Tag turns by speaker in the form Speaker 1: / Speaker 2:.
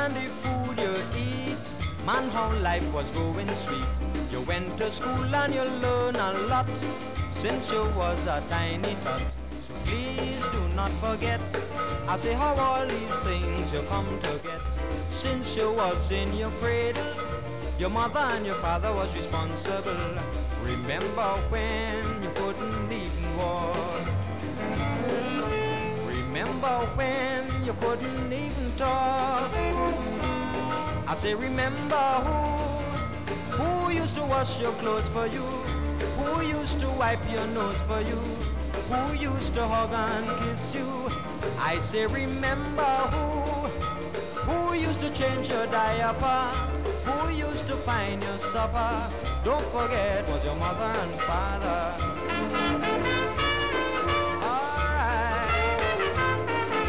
Speaker 1: and the food you eat. Man, how life was going sweet. You went to school and you learned a lot since you was a tiny tot. So please do not forget, I say how all these things you come to get. Since you was in your cradle, your mother and your father was responsible. Remember when you couldn't even walk? Remember when you couldn't even talk? I say remember who used to wash your clothes for you, who used to wipe your nose for you, who used to hug and kiss you. I say remember who used to change your diaper, who used to find your supper. Don't forget was your mother and father.